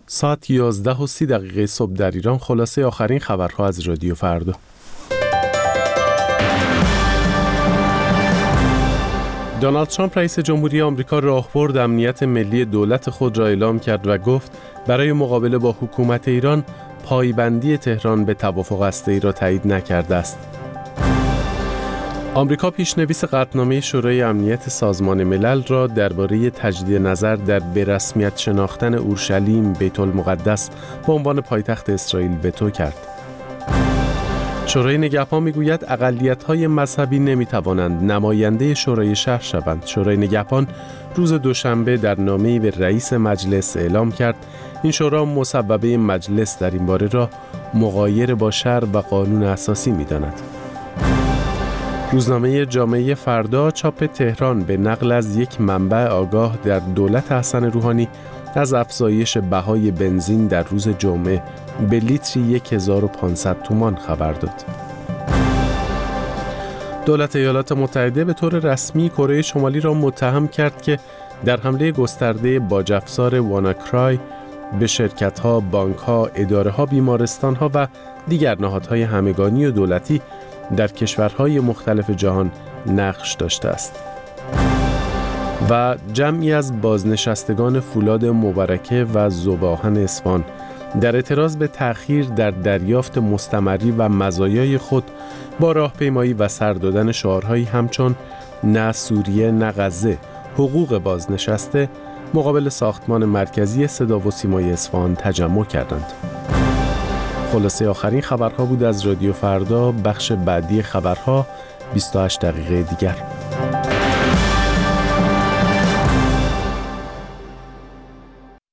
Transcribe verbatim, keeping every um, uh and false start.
ساعت یازده و سی دقیقه صبح در ایران. خلاصه آخرین خبرها از رادیو فردا. دونالد ترامپ رئیس جمهوری آمریکا راهبرد امنیت ملی دولت خود را اعلام کرد و گفت برای مقابله با حکومت ایران پایبندی تهران به توافق هسته‌ای را تایید نکرده است. آمریکا پیشنویس قطعنامه شورای امنیت سازمان ملل را درباره تجدید نظر در به رسمیت شناختن اورشلیم بیت المقدس به عنوان پایتخت اسرائیل وتو کرد. شورای نگهبان میگوید اقلیت‌های مذهبی نمی‌توانند نماینده شورای شهر شوند. شورای نگهبان روز دوشنبه در نامه‌ای به رئیس مجلس اعلام کرد این شورا مصوبه مجلس در این باره را مغایر با شرع و قانون اساسی می‌داند. روزنامه جامعه فردا چاپ تهران به نقل از یک منبع آگاه در دولت حسن روحانی از افزایش بهای بنزین در روز جمعه به لیتری یک هزار و پانصد تومان خبر داد. دولت ایالات متحده به طور رسمی کره شمالی را متهم کرد که در حمله گسترده باج‌افزار واناکرای به شرکت‌ها، بانک‌ها، اداره‌ها، بیمارستان‌ها و دیگر نهادهای همگانی و دولتی در کشورهای مختلف جهان نقش داشته است. و جمعی از بازنشستگان فولاد مبارکه و ذوب‌آهن اصفهان در اعتراض به تأخیر در دریافت مستمری و مزایای خود با راهپیمایی و سر دادن شعارهایی همچون نه سوریه نه غزه، حقوق بازنشسته مقابل ساختمان مرکزی صدا و سیمای اصفهان تجمع کردند. خلاصه آخرین خبرها بود از رادیو فردا. بخش بعدی خبرها بیست و هشت دقیقه دیگر.